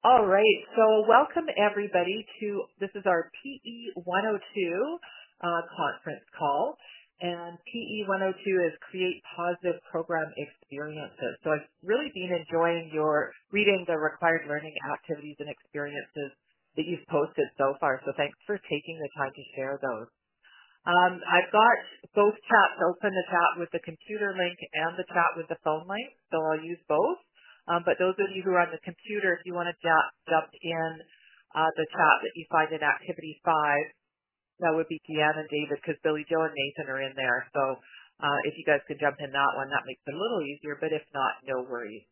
All right. So welcome everybody to this is our PE 102 conference call. And PE 102 is Create Positive Program Experiences. So I've really been enjoying your reading the required learning activities and experiences that you've posted so far. So thanks for taking the time to share those. I've got both chats open, the chat with the computer link and the chat with the phone link, so I'll use both. But those of you who are on the computer, if you want to jump in the chat that you find in Activity 5, that would be Deanna and David, because Billy Joe and Nathan are in there. So if you guys could jump in that one, that makes it a little easier, but if not, no worries.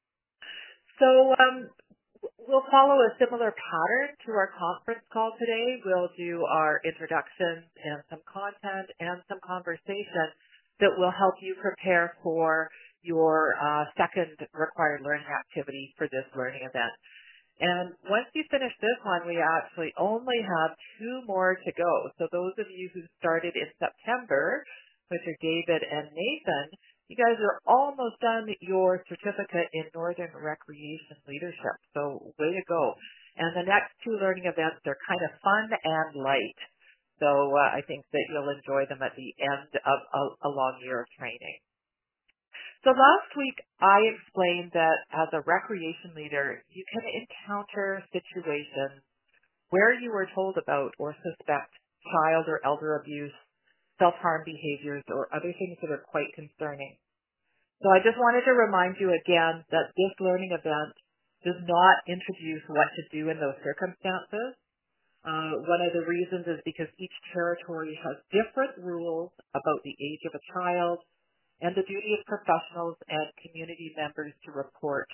So we'll follow a similar pattern to our conference call today. We'll do our introductions and some content and some conversation that will help you prepare for your second required learning activity for this learning event. And once you finish this one, we actually only have 2 more to go. So those of you who started in September, which are David and Nathan, you guys are almost done your certificate in Northern Recreation Leadership. So way to go. And the next 2 learning events are kind of fun and light. So I think that you'll enjoy them at the end of a long year of training. So last week I explained that as a recreation leader, you can encounter situations where you are told about or suspect child or elder abuse, self-harm behaviors, or other things that are quite concerning. So I just wanted to remind you again that this learning event does not introduce what to do in those circumstances. One of the reasons is because each territory has different rules about the age of a child and the duty of professionals and community members to report.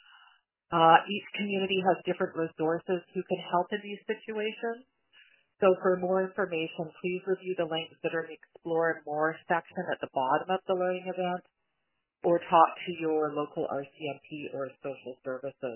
Each community has different resources who can help in these situations. So for more information, please review the links that are in the Explore More section at the bottom of the learning event, or talk to your local RCMP or social services.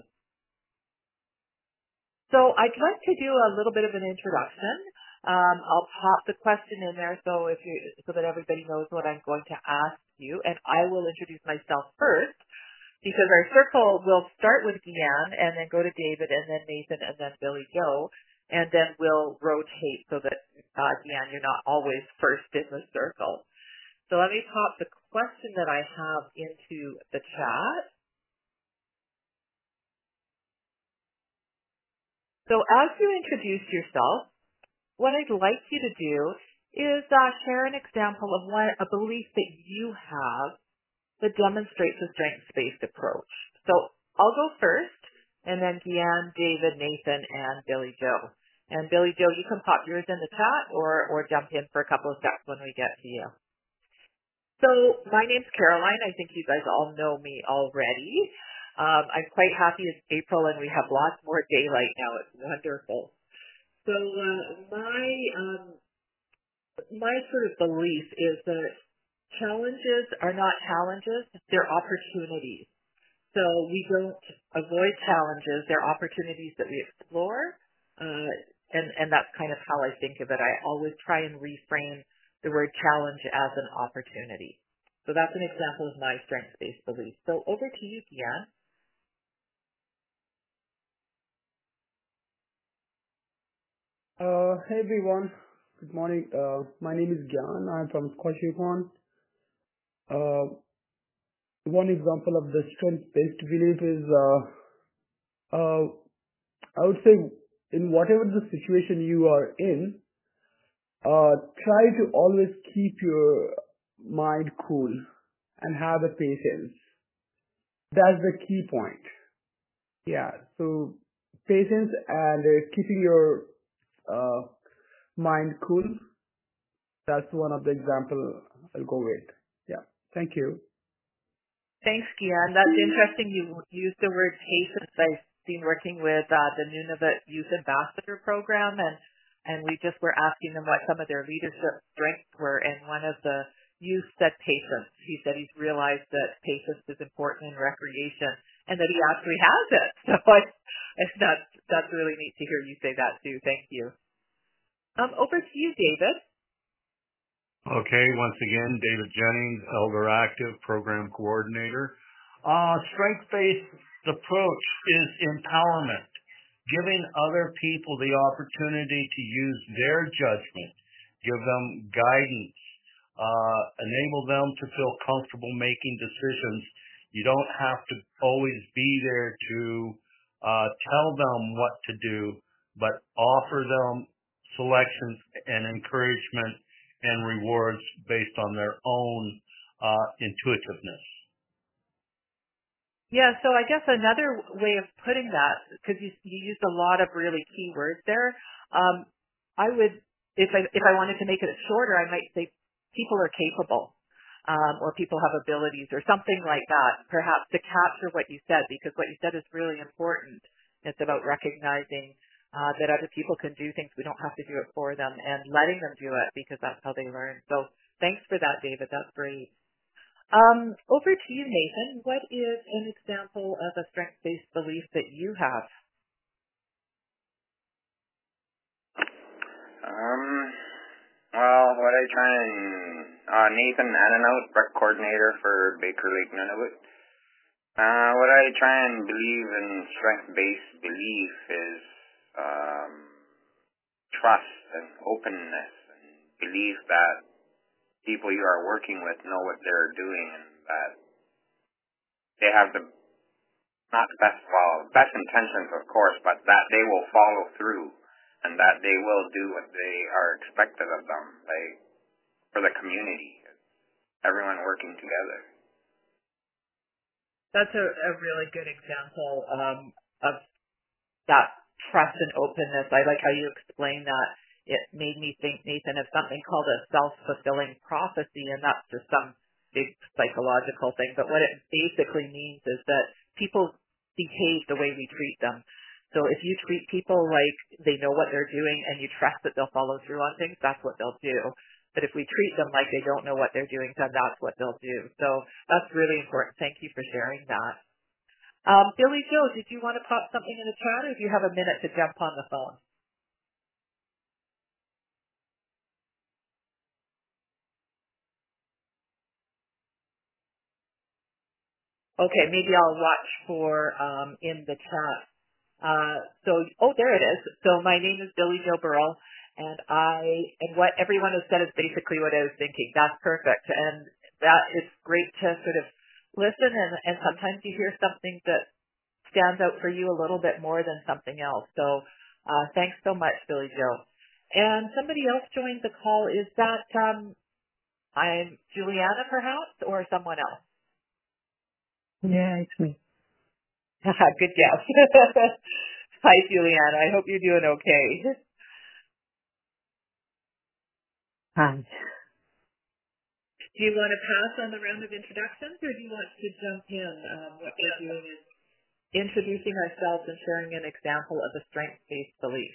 So I'd like to do a little bit of an introduction. I'll pop the question in there so that everybody knows what I'm going to ask you, and I will introduce myself first, because our circle will start with Deanne and then go to David and then Nathan and then Billy Joe, and then we'll rotate so that, Deanne, you're not always first in the circle. So let me pop the question that I have into the chat. So as you introduce yourself, what I'd like you to do is share an example of a belief that you have that demonstrates a strengths-based approach. So I'll go first, and then Deanne, David, Nathan, and Billy Joe. And Billy Joe, you can pop yours in the chat or jump in for a couple of seconds when we get to you. So my name's Caroline. I think you guys all know me already. I'm quite happy it's April and we have lots more daylight now. It's wonderful. So my sort of belief is that challenges are not challenges, they're opportunities. So we don't avoid challenges, they're opportunities that we explore, and that's kind of how I think of it. I always try and reframe the word challenge as an opportunity. So that's an example of my strengths-based belief. So over to you, Deanne. Hey everyone, good morning. My name is Gyan. I'm from Scotch Yukon. One example of the strength-based belief is, I would say, in whatever the situation you are in, try to always keep your mind cool and have a patience. That's the key point. Yeah, so patience and keeping your mind cool. That's one of the example I'll go with. Yeah. Thank you. Thanks, Deanne. That's interesting. You used the word patience. I've been working with the Nunavut Youth Ambassador Program, and we just were asking them what some of their leadership strengths were, and one of the youth said patience. He said he's realized that patience is important in recreation, and that he actually has it. So that's really neat to hear you say that too. Thank you. Over to you, David. Okay, once again, David Jennings, Elder Active Program Coordinator. Strength-based approach is empowerment. giving other people the opportunity to use their judgment, give them guidance, enable them to feel comfortable making decisions. You don't have to always be there to tell them what to do, but offer them selections and encouragement and rewards based on their own intuitiveness. Yeah, so I guess another way of putting that, because you used a lot of really key words there, I would, if I wanted to make it shorter, I might say people are capable, or people have abilities, or something like that, perhaps to capture what you said, because what you said is really important. It's about recognizing that other people can do things. We don't have to do it for them, and letting them do it, because that's how they learn. So thanks for that, David. That's great. Over to you, Nathan. What is an example of a strength-based belief that you have? Well, what I try and Nathan Annanout, rec coordinator for Baker Lake Nunavut. What I try and believe in strength-based belief is trust and openness, and belief that people you are working with know what they're doing, and that they have the best intentions, of course, but that they will follow through, and that they will do what they are expected of them, like for the community, everyone working together. That's a really good example of that trust and openness. I like how you explained that. It made me think, Nathan, of something called a self-fulfilling prophecy, and that's just some big psychological thing. But what it basically means is that people behave the way we treat them. So if you treat people like they know what they're doing and you trust that they'll follow through on things, that's what they'll do. But if we treat them like they don't know what they're doing, then that's what they'll do. So that's really important. Thank you for sharing that. Billy Joe, did you want to pop something in the chat, or do you have a minute to jump on the phone? Okay, maybe I'll watch for in the chat. There it is. So my name is Billy Joe Burrell, and what everyone has said is basically what I was thinking. That's perfect, and that is great to sort of listen, and sometimes you hear something that stands out for you a little bit more than something else. So thanks so much, Billy Joe. And somebody else joined the call. Is that I'm Juliana, perhaps, or someone else? Yeah, it's me. Good guess. Hi, Juliana. I hope you're doing okay. Hi. Do you want to pass on the round of introductions, or do you want to jump in? What we're doing is introducing ourselves and sharing an example of a strength-based belief.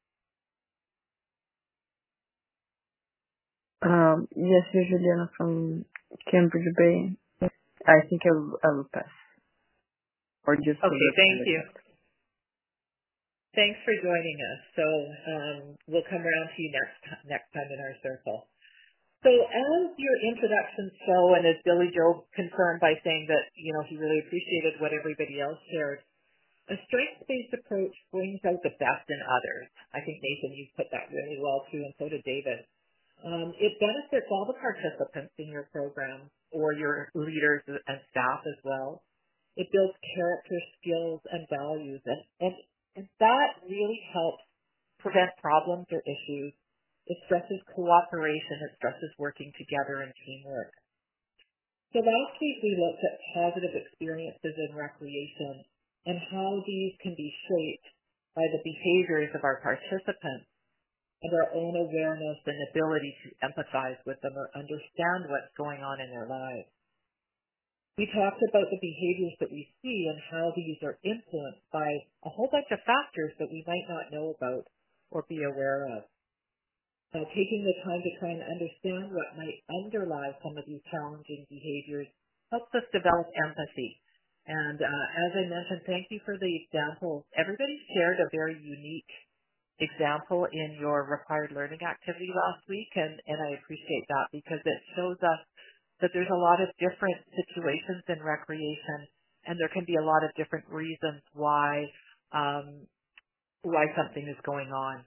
Yes, you're Juliana from Cambridge Bay. I think I will pass. Or just okay, thank you. Thanks for joining us. So we'll come around to you next time in our circle. So as your introductions show, and as Billy Joe confirmed by saying that, he really appreciated what everybody else shared, a strengths-based approach brings out the best in others. I think, Nathan, you've put that really well too, and so did David. It benefits all the participants in your program, or your leaders and staff as well. It builds character, skills, and values, and that really helps prevent problems or issues. It stresses cooperation. It stresses working together and teamwork. So last week we looked at positive experiences in recreation and how these can be shaped by the behaviors of our participants and our own awareness and ability to empathize with them or understand what's going on in their lives. We talked about the behaviors that we see and how these are influenced by a whole bunch of factors that we might not know about or be aware of. Taking the time to try and understand what might underlie some of these challenging behaviors helps us develop empathy. And as I mentioned, thank you for the examples. Everybody shared a very unique example in your required learning activity last week, and I appreciate that because it shows us that there's a lot of different situations in recreation, and there can be a lot of different reasons why why something is going on.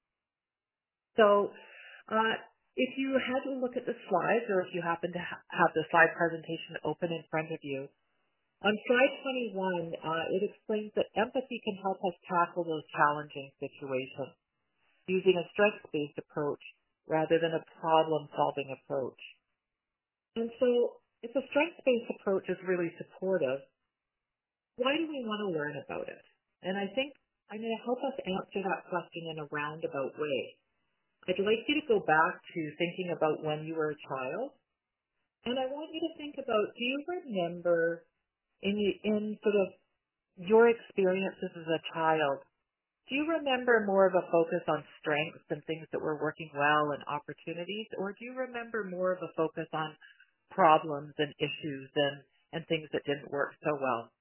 So if you had to look at the slides, or if you happen to have the slide presentation open in front of you, on slide 21, it explains that empathy can help us tackle those challenging situations using a strengths-based approach rather than a problem-solving approach. And so if a strengths-based approach is really supportive, why do we want to learn about it? And I think I'm going to help us answer that question in a roundabout way. I'd like you to go back to thinking about when you were a child, and I want you to think about, do you remember in sort of your experiences as a child, do you remember more of a focus on strengths and things that were working well and opportunities, or do you remember more of a focus on problems and issues and things that didn't work so well?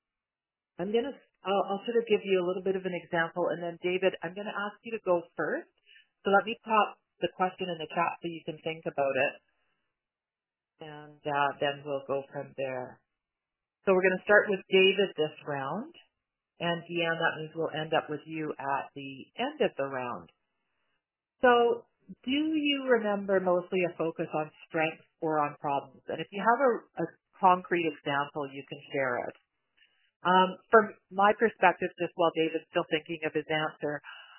I'll sort of give you a little bit of an example, and then David, I'm going to ask you to go first. So let me pop the question in the chat so you can think about it, and then we'll go from there. So we're going to start with David this round. And Deanne, that means we'll end up with you at the end of the round. So do you remember mostly a focus on strengths or on problems? And if you have a concrete example, you can share it. From my perspective, just while David's still thinking of his answer,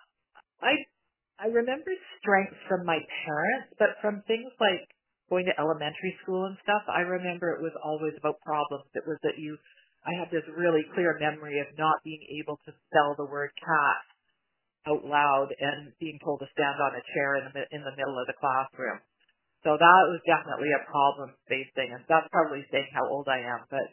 I remember strengths from my parents, but from things like going to elementary school and stuff, I remember it was always about problems. It was that I have this really clear memory of not being able to spell the word cat out loud and being told to stand on a chair in the middle of the classroom. So that was definitely a problem-based thing, and that's probably saying how old I am, but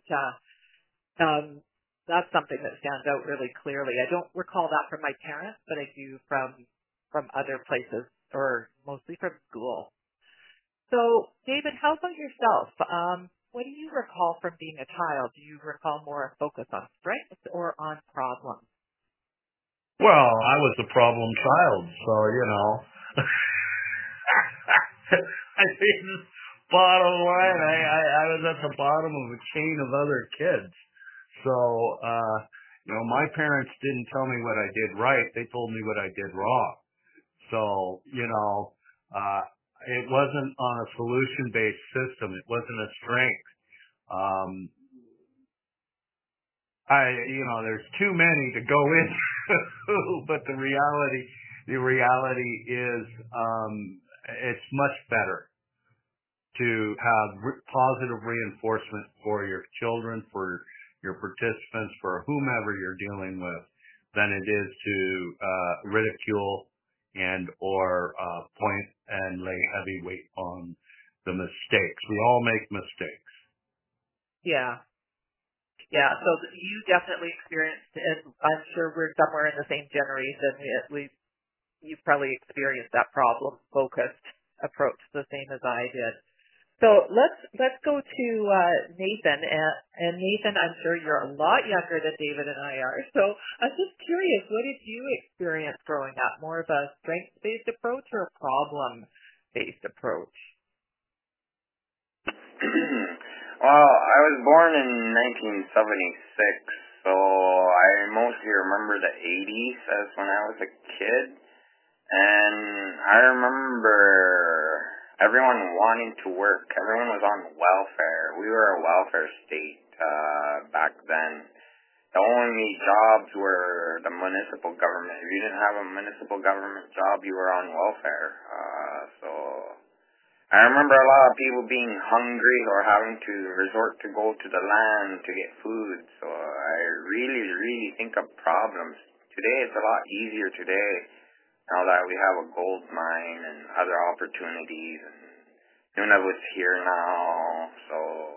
that's something that stands out really clearly. I don't recall that from my parents, but I do from other places, or mostly from school. So, David, how about yourself? What do you recall from being a child? Do you recall more a focus on strengths or on problems? Well, I was a problem child, so, you know. I mean, bottom line, I was at the bottom of a chain of other kids. So, you know, my parents didn't tell me what I did right. They told me what I did wrong. So, you know, it wasn't on a solution-based system. It wasn't a strength. You know, there's too many to go into, but the reality is, it's much better to have positive reinforcement for your children, for your participants, for whomever you're dealing with, than it is to ridicule and or point and lay heavy weight on the mistakes. We all make mistakes. Yeah. Yeah, so you definitely experienced, and I'm sure we're somewhere in the same generation, you've probably experienced that problem-focused approach the same as I did. So let's go to Nathan, and Nathan, I'm sure you're a lot younger than David and I are, so I'm just curious, what did you experience growing up? More of a strengths-based approach or a problem-based approach? Well, I was born in 1976, so I mostly remember the 80s as when I was a kid. And I remember everyone wanting to work. Everyone was on welfare. We were a welfare state back then. The only jobs were the municipal government. If you didn't have a municipal government job, you were on welfare. So I remember a lot of people being hungry or having to resort to go to the land to get food. So I really think of problems. Today, it's a lot easier today now that we have a gold mine and other opportunities. And Nunavut's here now, so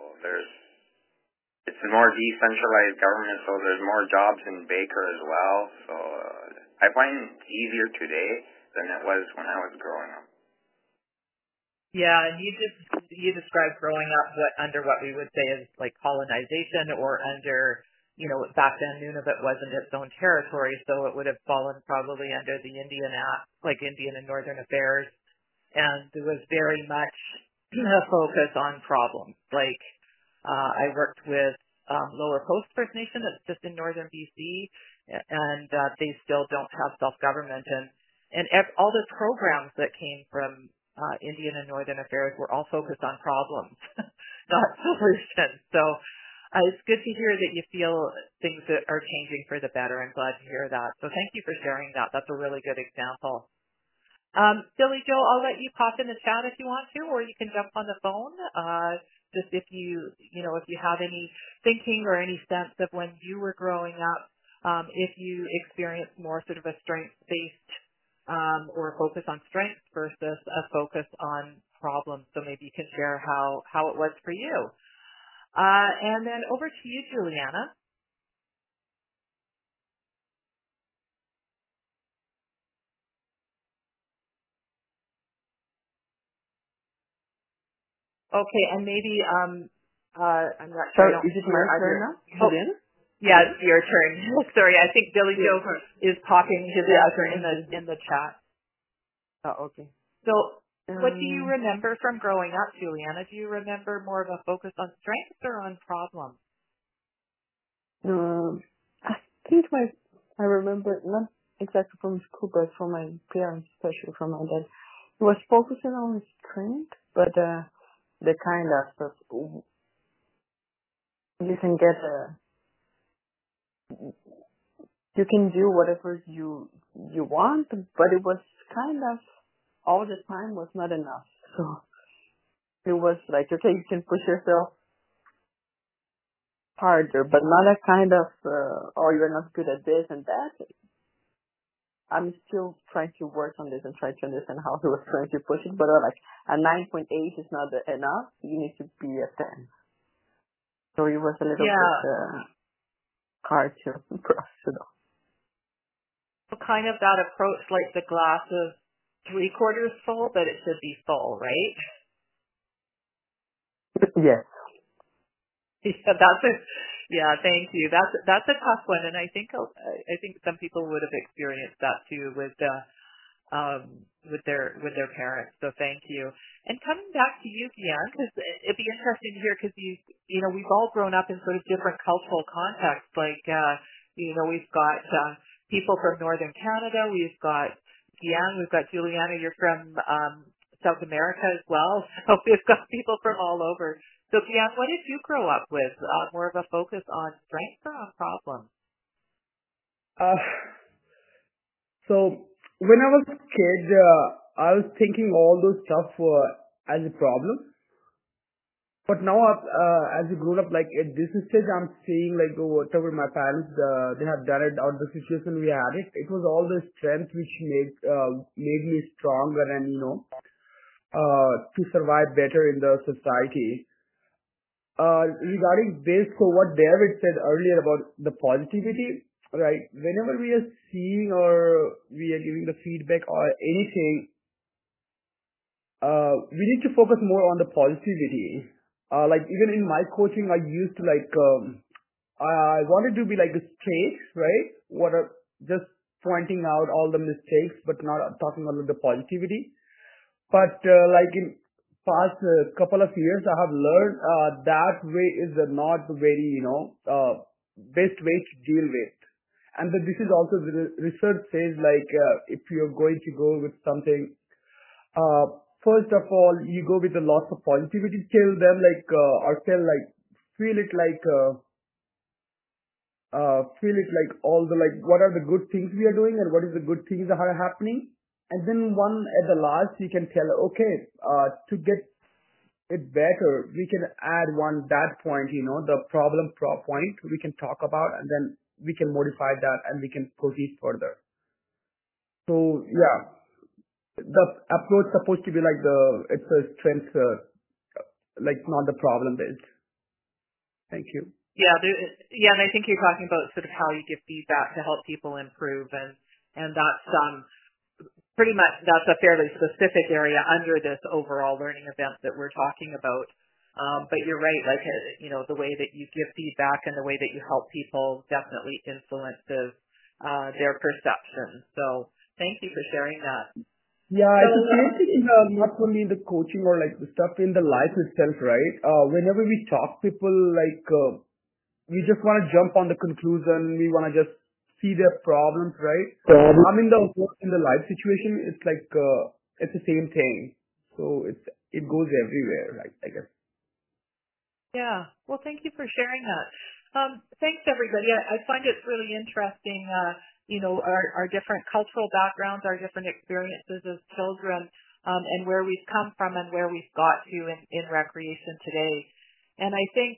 it's a more decentralized government, so there's more jobs in Baker as well. So I find it easier today than it was when I was growing up. Yeah, and you described growing up under what we would say is like colonization, or under, you know, back then Nunavut wasn't its own territory, so it would have fallen probably under the Indian Act, like Indian and Northern Affairs, and there was very much a focus on problems. Like I worked with Lower Coast First Nation that's just in northern BC, and they still don't have self-government. And all the programs that came from Indian and Northern Affairs were all focused on problems, not solutions. So it's good to hear that you feel things that are changing for the better. I'm glad to hear that. So thank you for sharing that. That's a really good example. Billy Joe, I'll let you pop in the chat if you want to, or you can jump on the phone. Just if you have any thinking or any sense of when you were growing up, if you experienced more sort of a strength-based or a focus on strength versus a focus on problems. So maybe you can share how it was for you. And then over to you, Juliana. Okay, and maybe I'm not sure. Is it my turn now, Juliana? Yeah, it's your turn. Sorry, I think Billy Joe is talking to the other in the chat. Oh, okay. So, what do you remember from growing up, Juliana? Do you remember more of a focus on strengths or on problems? I think I remember not exactly from school, but from my parents, especially from my dad. He was focusing on strength, but the kind of stuff you can get you can do whatever you want, but it was kind of all the time was not enough. So it was like, okay, you can push yourself harder, but not a kind of oh, you're not good at this and that. I'm still trying to work on this and try to understand how he was trying to push it, but like a 9.8 is not enough. You need to be a 10. So it was a little bit hard to process. So kind of that approach, like the glass is 3/4 full, but it should be full, right? Yes. Yeah, thank you. That's a tough one, and I think some people would have experienced that too with their parents. So thank you. And coming back to you, Gian, because it'd be interesting to hear, because we've all grown up in sort of different cultural contexts. Like we've got people from Northern Canada, we've got Gian, we've got Juliana. You're from South America as well, so we've got people from all over. So Gian, what did you grow up with? More of a focus on strengths or on problems? So when I was a kid, I was thinking all those stuff as a problem. But now, as I grown up, like at this stage, I'm seeing like whatever my parents they have done it, or the situation we had it was all the strength which made me stronger and to survive better in the society. Regarding this, so what David said earlier about the positivity, right? Whenever we are seeing or we are giving the feedback or anything, we need to focus more on the positivity. Like even in my coaching, I used to I wanted to be like straight, right? Just pointing out all the mistakes, but not talking about the positivity. But like in past couple of years, I have learned that way is not very best way to deal with. And this is also the research says like if you're going to go with something, first of all you go with a lot of positivity. Tell them feel it like all the what are the good things we are doing and what is the good things that are happening. And then one at the last, you can tell, okay, to get it better, we can add that point, the problem point we can talk about, and then we can modify that and we can proceed further. So yeah, the approach supposed to be like it's a strength, like not the problem based. Thank you. Yeah, and I think you're talking about sort of how you give feedback to help people improve, and that's pretty much, that's a fairly specific area under this overall learning event that we're talking about. But you're right, like, the way that you give feedback and the way that you help people definitely influences their perception. So thank you for sharing that. Yeah, it's the same thing not only in the coaching or like the stuff in the life itself, right? Whenever we talk people we just want to jump on the conclusion. We want to just see their problems, right? I'm in the life situation. It's like it's the same thing. So it goes everywhere, right? I guess. Yeah. Well, thank you for sharing that. Thanks, everybody. I find it really interesting, our different cultural backgrounds, our different experiences as children, and where we've come from and where we've got to in recreation today. And I think,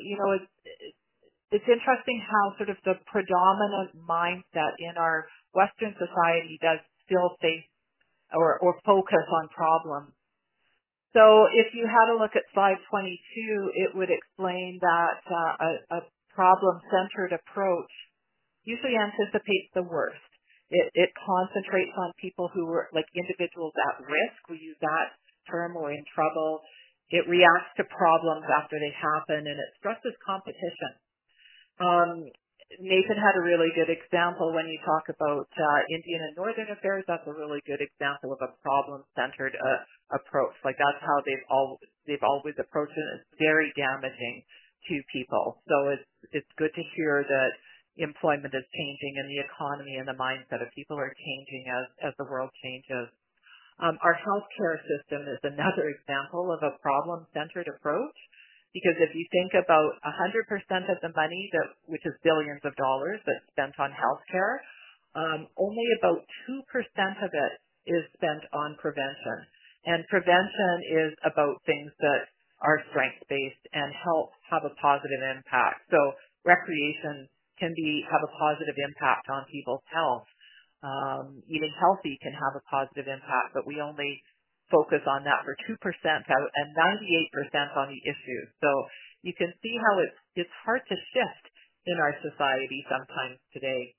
it's interesting how sort of the predominant mindset in our Western society does still face or focus on problems. So if you had a look at slide 22, it would explain that a problem-centered approach usually anticipates the worst. It concentrates on people who are like individuals at risk. We use that term, or in trouble. It reacts to problems after they happen, and it stresses competition. Nathan had a really good example when you talk about Indian and Northern affairs. That's a really good example of a problem-centered approach. Like that's how they've always approached it. It's very damaging to people. So it's good to hear that employment is changing and the economy and the mindset of people are changing as the world changes. Our healthcare system is another example of a problem-centered approach. Because if you think about 100% of the money, which is billions of dollars that's spent on healthcare, only about 2% of it is spent on prevention. And prevention is about things that are strength-based and help have a positive impact. So recreation can have a positive impact on people's health. Eating healthy can have a positive impact, but we only focus on that for 2% and 98% on the issue. So you can see how it's hard to shift in our society sometimes today.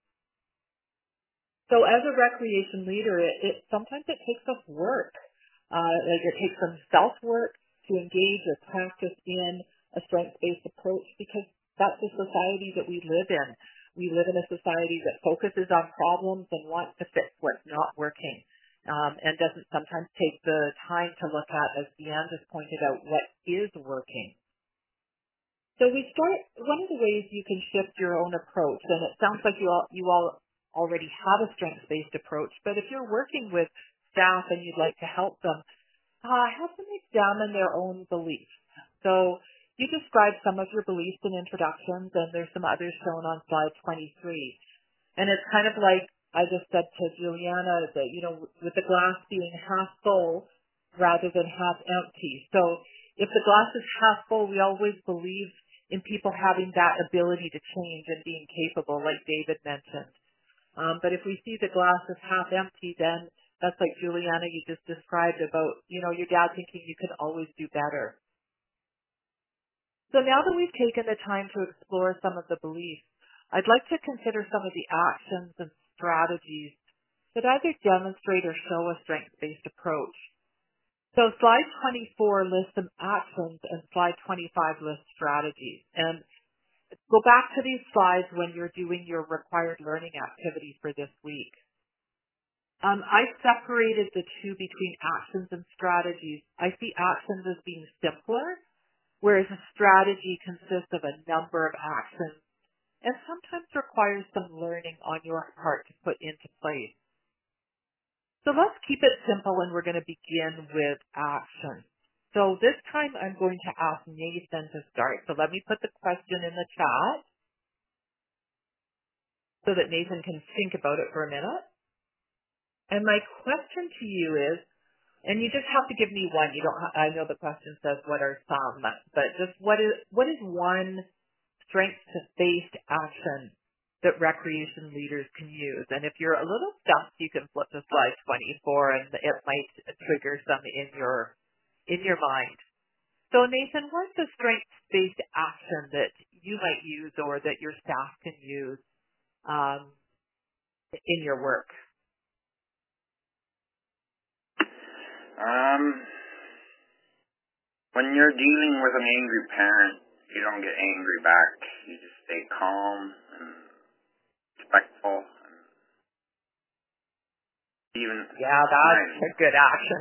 So as a recreation leader, sometimes it takes us work. Like it takes some self-work to engage or practice in a strength-based approach, because that's the society that we live in. We live in a society that focuses on problems and wants to fix what's not working. And doesn't sometimes take the time to look at, as Deanne just pointed out, what is working. So one of the ways you can shift your own approach, and it sounds like you all already have a strengths-based approach, but if you're working with staff and you'd like to help them, have them examine their own beliefs. So you described some of your beliefs in introductions, and there's some others shown on slide 23. And it's kind of like I just said to Juliana that, with the glass being half full rather than half empty. So if the glass is half full, we always believe in people having that ability to change and being capable, like David mentioned. But if we see the glass is half empty, then that's like Juliana, you just described about, your dad thinking you can always do better. So now that we've taken the time to explore some of the beliefs, I'd like to consider some of the actions and strategies that either demonstrate or show a strengths-based approach. So slide 24 lists some actions and slide 25 lists strategies. And go back to these slides when you're doing your required learning activity for this week. I separated the two between actions and strategies. I see actions as being simpler, whereas a strategy consists of a number of actions and sometimes requires some learning on your part to put into place. So let's keep it simple, and we're going to begin with action. So this time I'm going to ask Nathan to start. So let me put the question in the chat so that Nathan can think about it for a minute. And my question to you is, and you just have to give me one. I know the question says what are some, but just what is one strengths-based action that recreation leaders can use? And if you're a little stumped, you can flip to slide 24, and it might trigger some in your mind. So Nathan, what's a strengths-based action that you might use or that your staff can use in your work? When you're dealing with an angry parent, you don't get angry back. You just stay calm and respectful. That's a good action.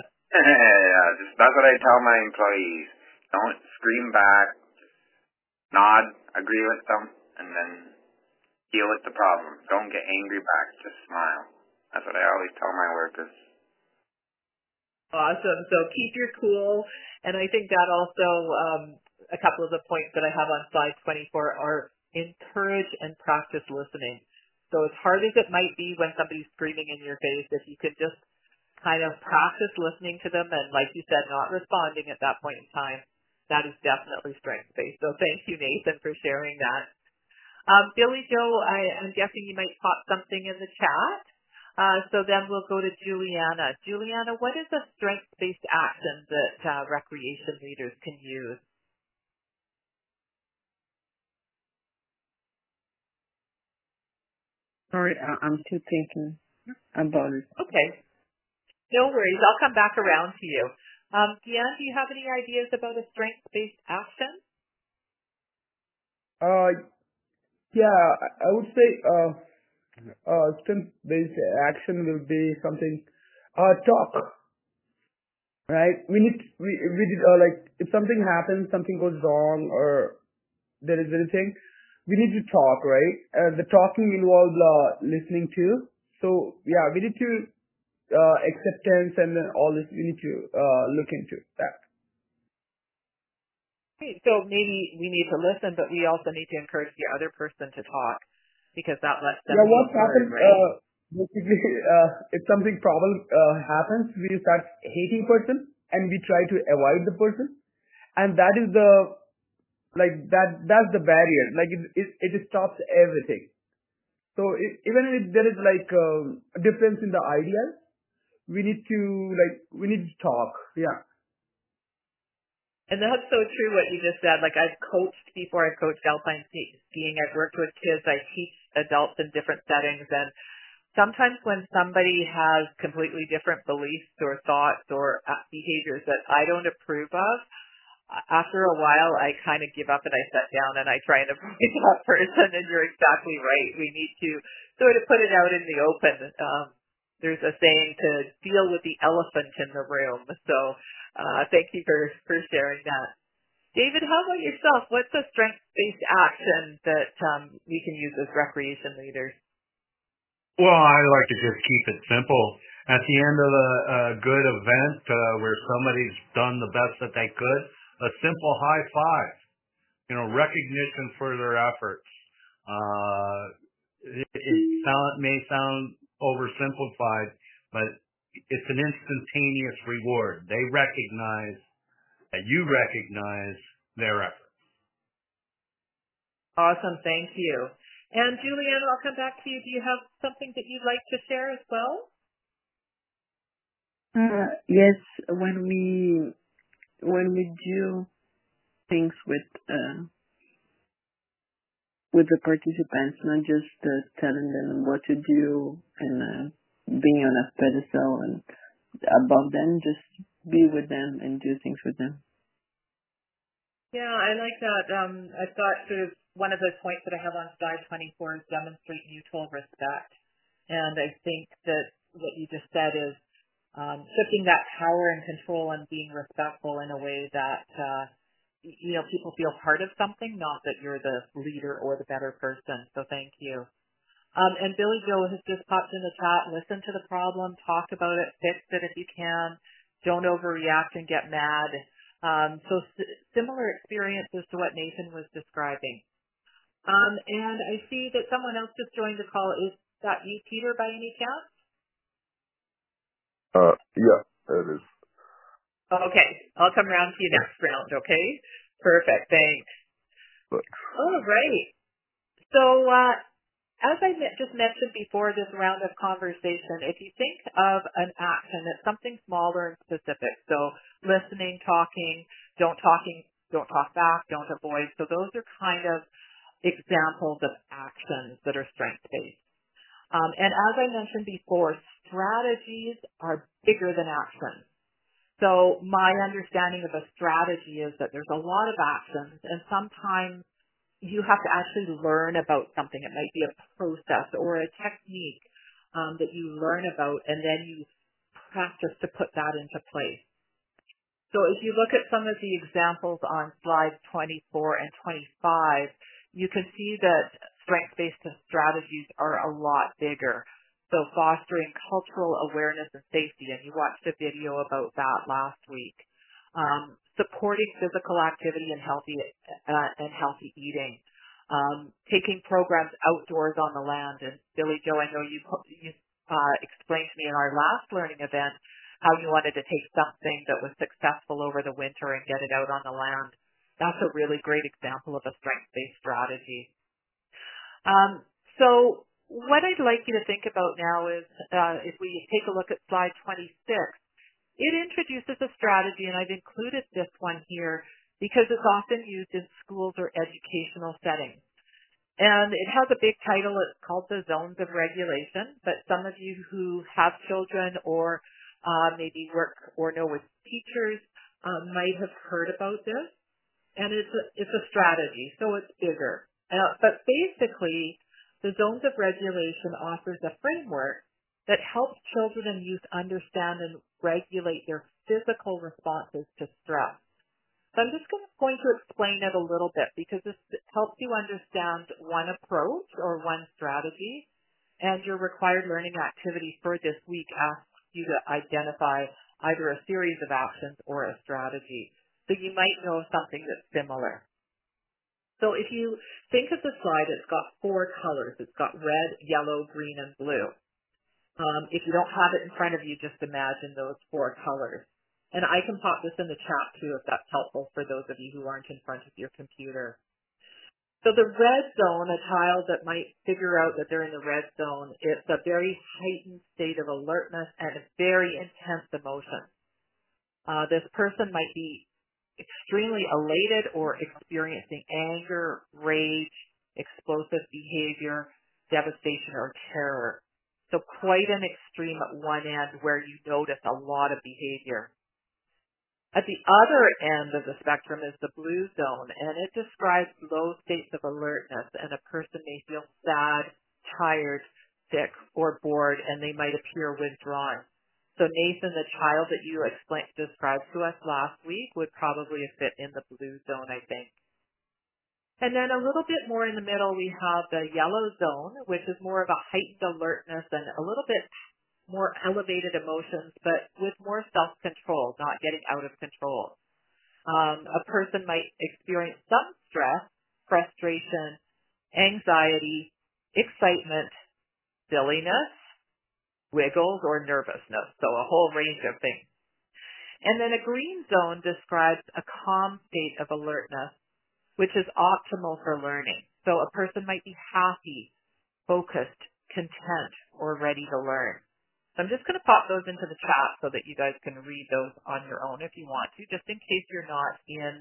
Yeah, that's what I tell my employees. Don't scream back. Just nod, agree with them, and then deal with the problem. Don't get angry back, just smile. That's what I always tell my workers. Awesome. So keep your cool. And I think that also, a couple of the points that I have on slide 24 are encourage and practice listening. So as hard as it might be when somebody's screaming in your face, if you could just kind of practice listening to them and, like you said, not responding at that point in time, that is definitely strength-based. So thank you, Nathan, for sharing that. Billy Joe, I'm guessing you might pop something in the chat. So then we'll go to Juliana. Juliana, what is a strength-based action that recreation leaders can use? Sorry, I'm still thinking about it. Okay. No worries. I'll come back around to you. Deanne, do you have any ideas about a strength-based action? Yeah, I would say strength-based action will be something talk. Right? We did like if something happens, something goes wrong, or there is anything, we need to talk, right? The talking involves listening too. So yeah, we need to acceptance and then all this. We need to look into that. Okay, so maybe we need to listen, but we also need to encourage the other person to talk because that lets them. Yeah, what happens? Right? Basically, if something problem happens, we start hating person and we try to avoid the person, and that is the that's the barrier. Like it stops everything. So even if there is like a difference in the ideas, we need to talk. Yeah. And that's so true what you just said. Like I've coached before. I've coached alpine skiing. I've worked with kids. I teach adults in different settings, and sometimes when somebody has completely different beliefs or thoughts or behaviors that I don't approve of, after a while I kind of give up and I sit down and I try and avoid that person. And you're exactly right. We need to sort of put it out in the open. There's a saying to deal with the elephant in the room. So thank you for sharing that. David, how about yourself? What's a strength-based action that we can use as recreation leaders? Well, I like to just keep it simple. At the end of a good event where somebody's done the best that they could, a simple high five, recognition for their efforts. It may sound oversimplified, but it's an instantaneous reward. They recognize that you recognize their efforts. Awesome. Thank you. And Juliana, I'll come back to you. Do you have something that you'd like to share as well? Yes, when we do things with the participants, not just telling them what to do and being on a pedestal and above them, just be with them and do things with them. Yeah, I like that. I've got sort of one of the points that I have on slide 24 is demonstrate mutual respect. And I think that what you just said is shifting that power and control and being respectful in a way that, people feel part of something, not that you're the leader or the better person. So thank you. And Billy Joe has just popped in the chat. Listen to the problem, talk about it, fix it if you can. Don't overreact and get mad. So similar experiences to what Nathan was describing. And I see that someone else just joined the call. Is that you, Peter, by any chance? Yeah, it is. Okay, I'll come around to you next round, okay? Perfect, thanks. All right. So, as I just mentioned before this round of conversation, if you think of an action that's something smaller and specific, so listening, talking, don't talk back, don't avoid. So those are kind of examples of actions that are strength-based. And as I mentioned before, strategies are bigger than actions. So my understanding of a strategy is that there's a lot of actions, and sometimes you have to actually learn about something. It might be a process or a technique that you learn about, and then you practice to put that into place. So if you look at some of the examples on slides 24 and 25, you can see that strengths-based strategies are a lot bigger. So fostering cultural awareness and safety, and you watched a video about that last week. Supporting physical activity and healthy eating. Taking programs outdoors on the land. And Billy Joe, I know you explained to me in our last learning event how you wanted to take something that was successful over the winter and get it out on the land. That's a really great example of a strengths-based strategy. So what I'd like you to think about now is if we take a look at slide 26, it introduces a strategy, and I've included this one here because it's often used in schools or educational settings. And it has a big title. It's called the Zones of Regulation, but some of you who have children or maybe work or know with teachers might have heard about this. And it's a strategy, so it's bigger. But basically, the Zones of Regulation offers a framework that helps children and youth understand and regulate their physical responses to stress. So I'm just going to explain it a little bit because this helps you understand one approach or one strategy, and your required learning activity for this week asks you to identify either a series of actions or a strategy. So you might know something that's similar. So if you think of the slide, it's got 4 colors. It's got red, yellow, green, and blue. If you don't have it in front of you, just imagine those 4 colors. And I can pop this in the chat too if that's helpful for those of you who aren't in front of your computer. So the red zone, a child that might figure out that they're in the red zone, it's a very heightened state of alertness and a very intense emotion. This person might be extremely elated or experiencing anger, rage, explosive behavior, devastation, or terror. So quite an extreme at one end where you notice a lot of behavior. At the other end of the spectrum is the blue zone, and it describes low states of alertness, and a person may feel sad, tired, sick, or bored, and they might appear withdrawn. So Nathan, the child that you described to us last week, would probably fit in the blue zone, I think. And then a little bit more in the middle, we have the yellow zone, which is more of a heightened alertness and a little bit more elevated emotions, but with more self-control, not getting out of control. A person might experience some stress, frustration, anxiety, excitement, silliness, wiggles, or nervousness. So a whole range of things. And then a green zone describes a calm state of alertness, which is optimal for learning. So a person might be happy, focused, content, or ready to learn. So I'm just going to pop those into the chat so that you guys can read those on your own if you want to, just in case you're not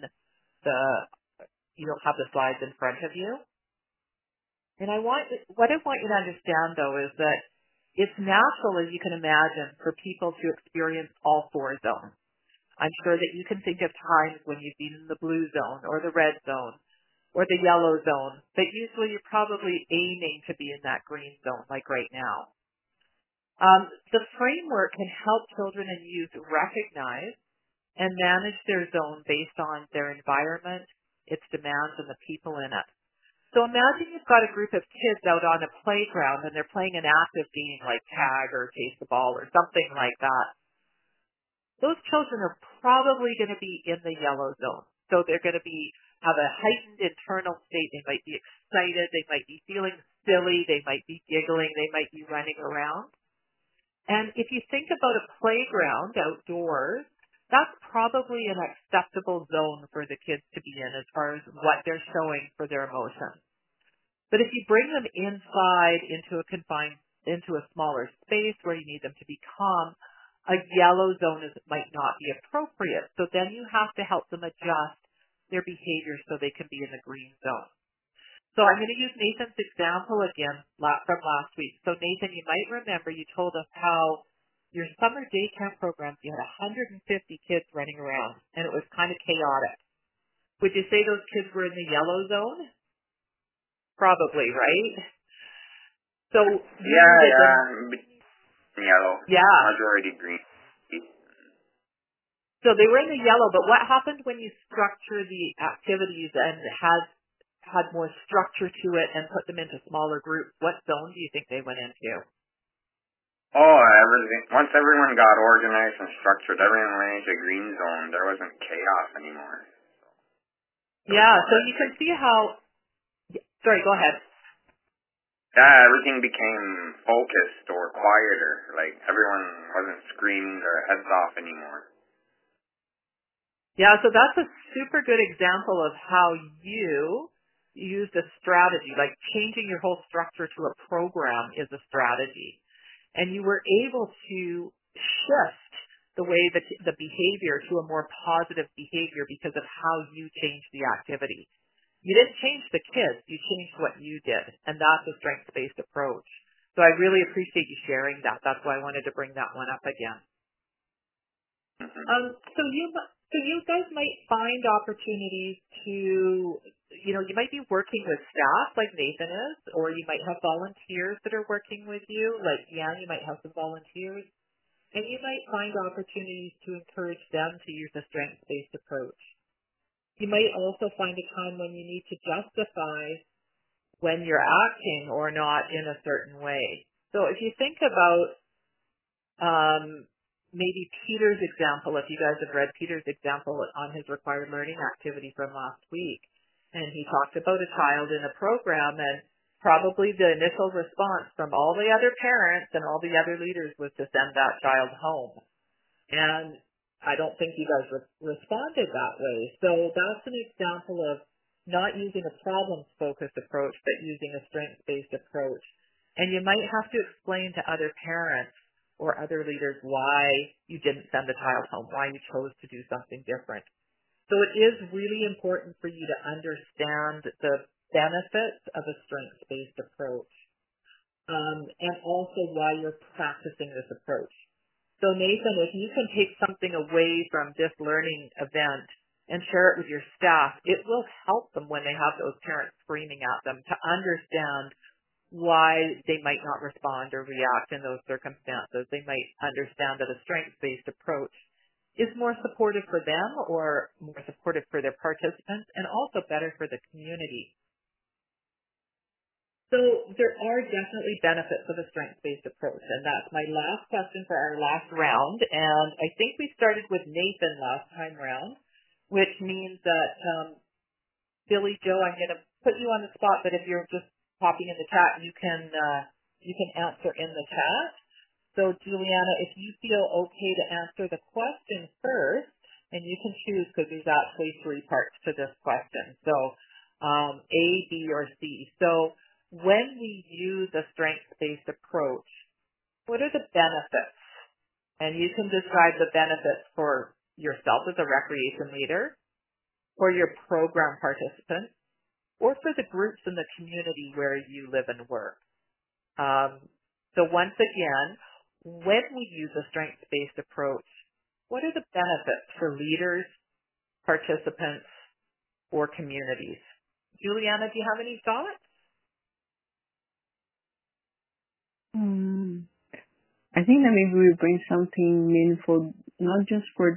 you don't have the slides in front of you. And what I want you to understand though is that it's natural, as you can imagine, for people to experience all 4 zones. I'm sure that you can think of times when you've been in the blue zone or the red zone or the yellow zone, but usually you're probably aiming to be in that green zone, like right now. The framework can help children and youth recognize and manage their zone based on their environment, its demands, and the people in it. So imagine you've got a group of kids out on a playground and they're playing an active game like tag or chase the ball or something like that. Those children are probably going to be in the yellow zone. So they're going to have a heightened internal state. They might be excited. They might be feeling silly. They might be giggling. They might be running around. And if you think about a playground outdoors, that's probably an acceptable zone for the kids to be in as far as what they're showing for their emotions. But if you bring them inside into a smaller space where you need them to be calm, a yellow zone might not be appropriate. So then you have to help them adjust their behavior so they can be in the green zone. So I'm going to use Nathan's example again from last week. So Nathan, you might remember you told us how your summer day camp programs, you had 150 kids running around, and it was kind of chaotic. Would you say those kids were in the yellow zone? Probably, right? So yellow. Yeah. Majority green. So they were in the yellow, but what happened when you structure the activities and had more structure to it and put them into smaller groups? What zone do you think they went into? Oh, everything. Once everyone got organized and structured, everyone went into green zone. There wasn't chaos anymore. Yeah, so you can see how... Sorry, go ahead. Yeah, everything became focused or quieter. Like, everyone wasn't screaming their heads off anymore. Yeah, so that's a super good example of how you used a strategy, like changing your whole structure to a program is a strategy. And you were able to shift the way that the behavior to a more positive behavior because of how you changed the activity. You didn't change the kids, you changed what you did, and that's a strengths-based approach. So I really appreciate you sharing that. That's why I wanted to bring that one up again. So you guys might find opportunities to, you might be working with staff like Nathan is, or you might have volunteers that are working with you, like Jan, you might have some volunteers, and you might find opportunities to encourage them to use a strengths-based approach. You might also find a time when you need to justify when you're acting or not in a certain way. So if you think about maybe Peter's example, if you guys have read Peter's example on his required learning activity from last week, and he talked about a child in a program, and probably the initial response from all the other parents and all the other leaders was to send that child home. And I don't think you guys responded that way. So that's an example of not using a problems-focused approach, but using a strengths-based approach. And you might have to explain to other parents or other leaders why you didn't send the child home, why you chose to do something different. So it is really important for you to understand the benefits of a strengths-based approach, and also why you're practicing this approach. So Nathan, if you can take something away from this learning event and share it with your staff, it will help them when they have those parents screaming at them to understand why they might not respond or react in those circumstances. They might understand that a strengths-based approach is more supportive for them or more supportive for their participants and also better for the community. So there are definitely benefits of a strengths-based approach, and that's my last question for our last round. And I think we started with Nathan last time round, which means that Billy Joe, I'm going to put you on the spot, but if you're just popping in the chat, you can answer in the chat. So Juliana, if you feel okay to answer the question first, and you can choose because there's actually three parts to this question. So A, B, or C. So when we use a strengths-based approach, what are the benefits? And you can describe the benefits for yourself as a recreation leader, for your program participants, or for the groups in the community where you live and work. So once again, when we use a strengths-based approach, what are the benefits for leaders, participants, or communities? Juliana, do you have any thoughts? I think that maybe we bring something meaningful, not just for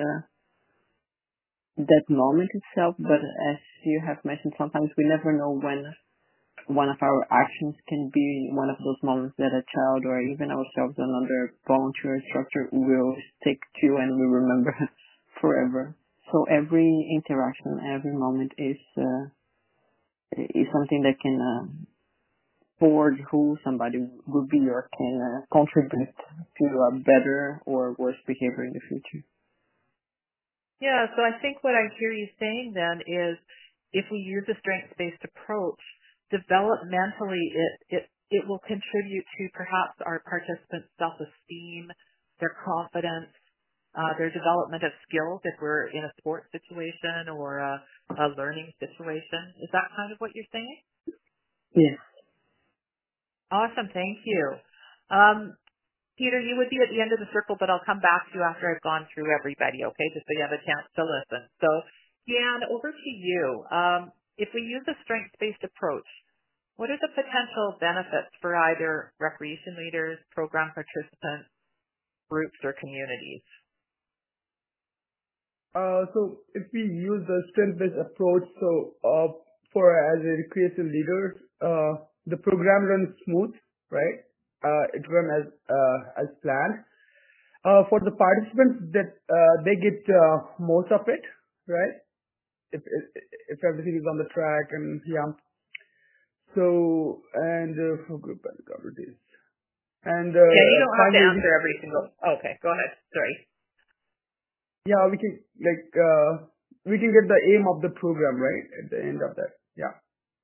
that moment itself, but as you have mentioned, sometimes we never know when one of our actions can be one of those moments that a child or even ourselves, another volunteer structure will stick to and we remember forever. So every interaction, every moment is something that can forge who somebody would be or can contribute to a better or worse behavior in the future. Yeah, so I think what I hear you saying then is if we use a strengths-based approach, developmentally it will contribute to perhaps our participants' self-esteem, their confidence, their development of skills if we're in a sports situation or a learning situation. Is that kind of what you're saying? Yes. Awesome, thank you. Peter, you would be at the end of the circle, but I'll come back to you after I've gone through everybody, okay, just so you have a chance to listen. So, Jan, over to you. If we use a strengths-based approach, what are the potential benefits for either recreation leaders, program participants, groups, or communities? So if we use the strength-based approach, so for as a recreational leader, the program runs smooth, right? It runs as planned. For the participants, that they get most of it, right? If everything is on the track and yeah. So and for group and communities and Yeah, you don't have to finally, answer every single. Okay, go ahead. Sorry. yeah, we can get the aim of the program right at the end of that. Yeah,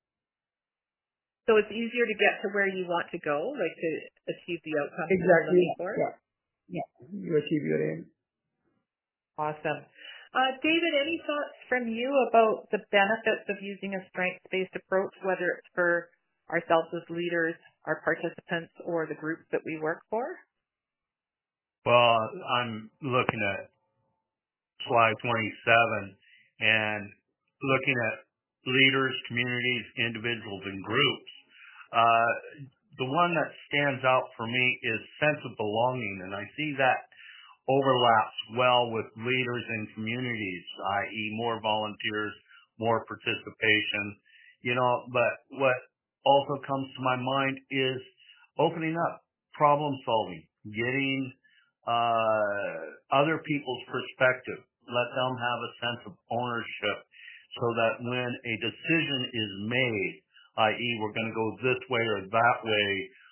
So it's easier to get to where you want to go, like to achieve the outcomes you're exactly. looking for. Yeah, yeah, you achieve your aim. Awesome. David, any thoughts from you about the benefits of using a strengths-based approach, whether it's for ourselves as leaders, our participants, or the groups that we work for? Well, I'm looking at slide 27 and looking at leaders, communities, individuals, and groups. The one that stands out for me is sense of belonging, and I see that overlaps well with leaders and communities, i.e. more volunteers, more participation, but what also comes to my mind is opening up, problem solving, getting other people's perspective, let them have a sense of ownership so that when a decision is made, i.e. we're going to go this way or that way,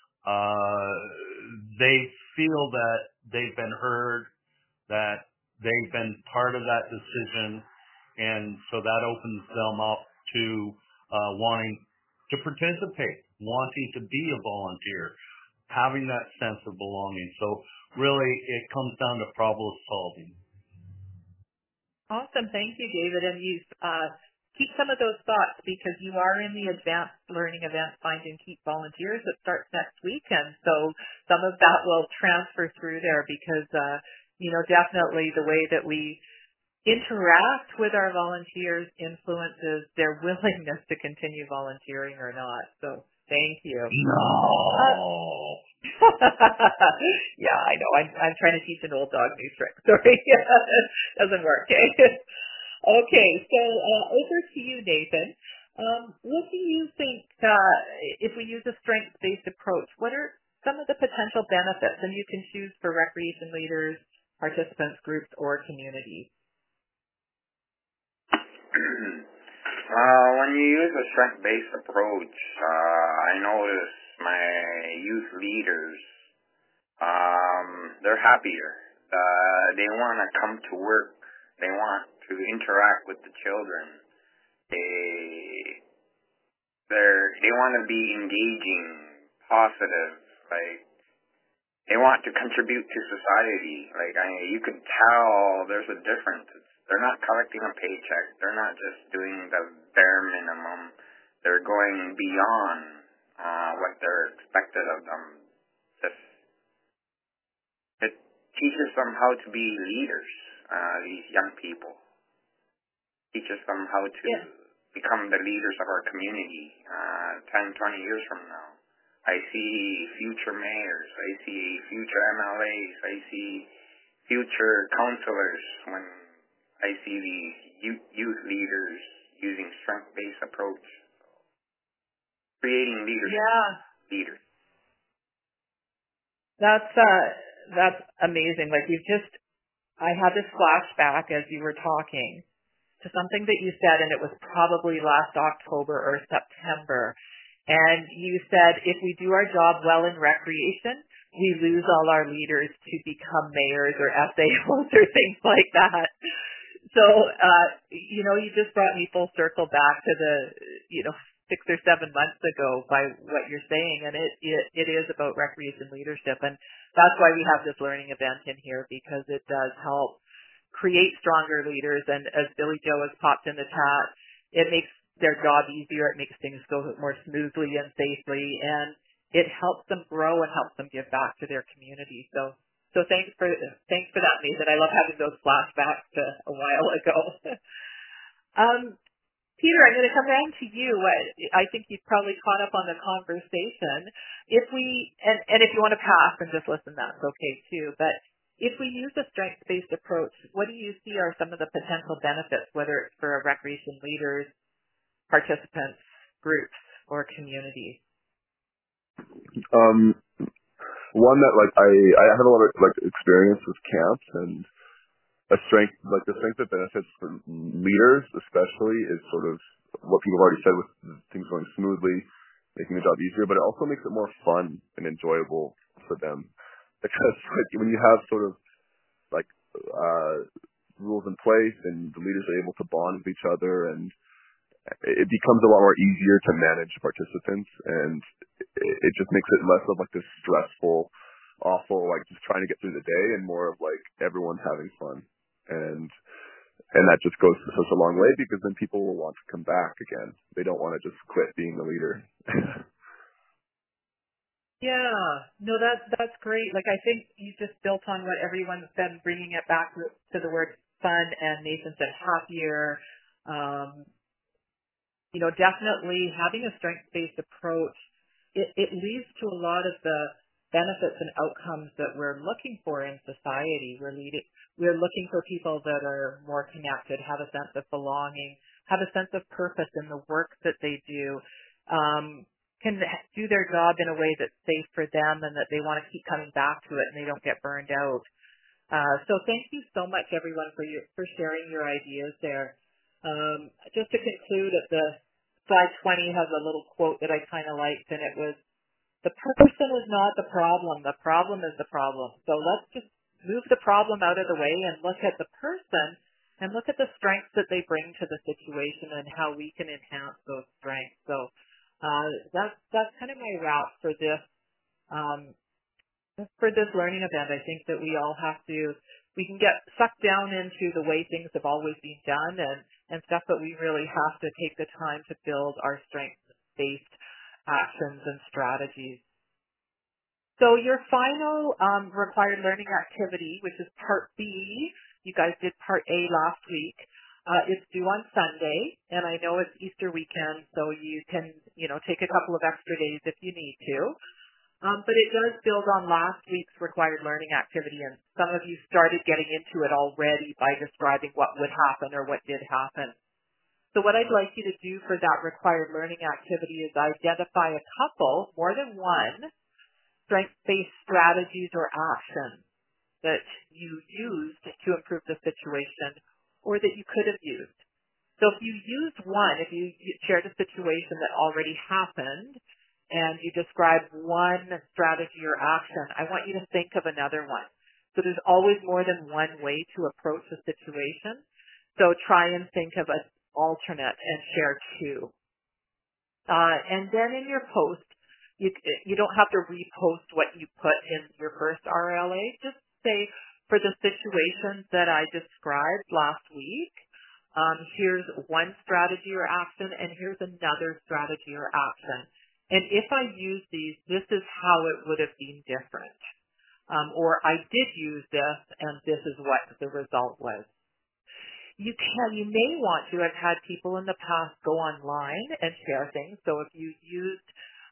they feel that they've been heard, that they've been part of that decision, and so that opens them up to wanting to participate, wanting to be a volunteer, having that sense of belonging. So really, it comes down to problem solving. Awesome. Thank you, David. And you keep some of those thoughts because you are in the advanced learning event Find and Keep Volunteers that starts next week. And so some of that will transfer through there because, definitely the way that we interact with our volunteers influences their willingness to continue volunteering or not. So thank you. No. Yeah, I know. I'm trying to teach an old dog new trick. Sorry. Doesn't work. Okay, so over to you, Nathan. What do you think, if we use a strengths-based approach, what are some of the potential benefits? And you can choose for recreation leaders, participants, groups, or communities. When you use a strength-based approach, I notice my youth leaders, they're happier. They want to come to work. They want to interact with the children. They want to be engaging, positive. Like they want to contribute to society. Like you could tell there's a difference. They're not collecting a paycheck. They're not just doing the bare minimum. They're going beyond what they're expected of them. It teaches them how to be leaders, these young people. Teaches them how to become the leaders of our community 10, 20 years from now. I see future mayors. I see future MLAs. I see future councilors when I see these youth leaders using strength-based approach. Creating leaders. Yeah. Leaders. That's amazing. Like I had this flashback as you were talking to something that you said, and it was probably last October or September. And you said, if we do our job well in recreation, we lose all our leaders to become mayors or SAOs or things like that. So, you just brought me full circle back to the, 6 or 7 months ago by what you're saying. And it is about recreation leadership. And that's why we have this learning event in here, because it does help create stronger leaders. And as Billy Joe has popped in the chat, it makes their job easier. It makes things go more smoothly and safely. And it helps them grow and helps them give back to their community. So thanks for that, Nathan. I love having those flashbacks to a while ago. Peter, I'm going to come around to you. I think you've probably caught up on the conversation. If you want to pass and just listen, that's okay too. But if we use a strengths-based approach, what do you see are some of the potential benefits, whether it's for recreation leaders, participants, groups, or communities? One that I have a lot of experience with camps, and the strength that benefits for leaders especially is sort of what people have already said, with things going smoothly, making the job easier, but it also makes it more fun and enjoyable for them. Because when you have sort of rules in place and the leaders are able to bond with each other, and it becomes a lot more easier to manage participants, and it just makes it less of this stressful, awful, just trying to get through the day, and more of everyone's having fun. And that just goes such a long way, because then people will want to come back again. They don't want to just quit being the leader. Yeah, no, that's great. I think you just built on what everyone's been, bringing it back to the word fun, and Nathan said happier. Definitely having a strengths-based approach, it leads to a lot of the benefits and outcomes that we're looking for in society. We're looking for people that are more connected, have a sense of belonging, have a sense of purpose in the work that they do, can do their job in a way that's safe for them, and that they want to keep coming back to it and they don't get burned out. So thank you so much, everyone, for sharing your ideas there. Just to conclude, at the slide 20 has a little quote that I kind of liked, and it was, "The person is not the problem is the problem." So let's just move the problem out of the way and look at the person, and look at the strengths that they bring to the situation and how we can enhance those strengths. So that's kind of my route for this learning event. I think that we all we can get sucked down into the way things have always been done, and stuff, but we really have to take the time to build our strengths-based actions and strategies. So your final required learning activity, which is part B, you guys did part A last week, it's due on Sunday, and I know it's Easter weekend, so you can, take a couple of extra days if you need to. But it does build on last week's required learning activity, and some of you started getting into it already by describing what would happen or what did happen. So what I'd like you to do for that required learning activity is identify a couple, more than one, strengths-based strategies or actions that you used to improve the situation, or that you could have used. So if you used one, if you shared a situation that already happened, and you describe one strategy or action, I want you to think of another one. So there's always more than one way to approach a situation. So try and think of an alternate and share two. And then in your post, you don't have to repost what you put in your first RLA. Just say, for the situations that I described last week, here's one strategy or action, and here's another strategy or action. And if I use these, this is how it would have been different. Or I did use this, and this is what the result was. You may want to have had people in the past go online and share things. So if you used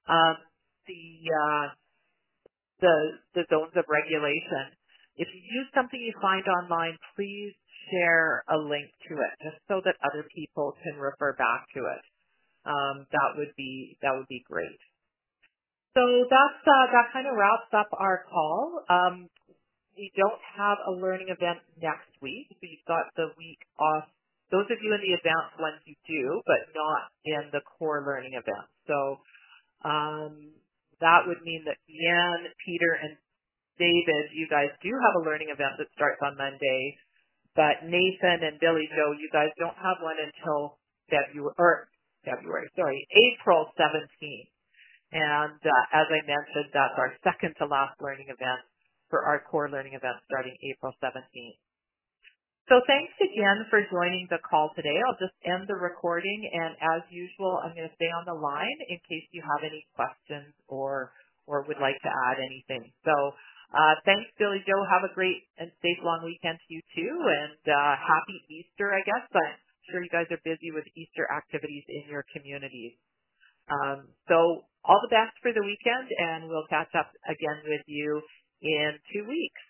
the zones of regulation, if you use something you find online, please share a link to it, just so that other people can refer back to it. That would be great. So that kind of wraps up our call. We don't have a learning event next week, so you've got the week off. Those of you in the advanced ones you do, but not in the core learning event. So that would mean that Deanne, Peter, and David, you guys do have a learning event that starts on Monday, but Nathan and Billy Joe, you guys don't have one until April 17th. And as I mentioned, that's our second to last learning event for our core learning event starting April 17th. So thanks again for joining the call today. I'll just end the recording, and as usual, I'm going to stay on the line in case you have any questions or would like to add anything. So thanks, Billy Joe. Have a great and safe long weekend to you too, and happy Easter, I guess. I'm sure you guys are busy with Easter activities in your communities. So all the best for the weekend, and we'll catch up again with you in 2 weeks.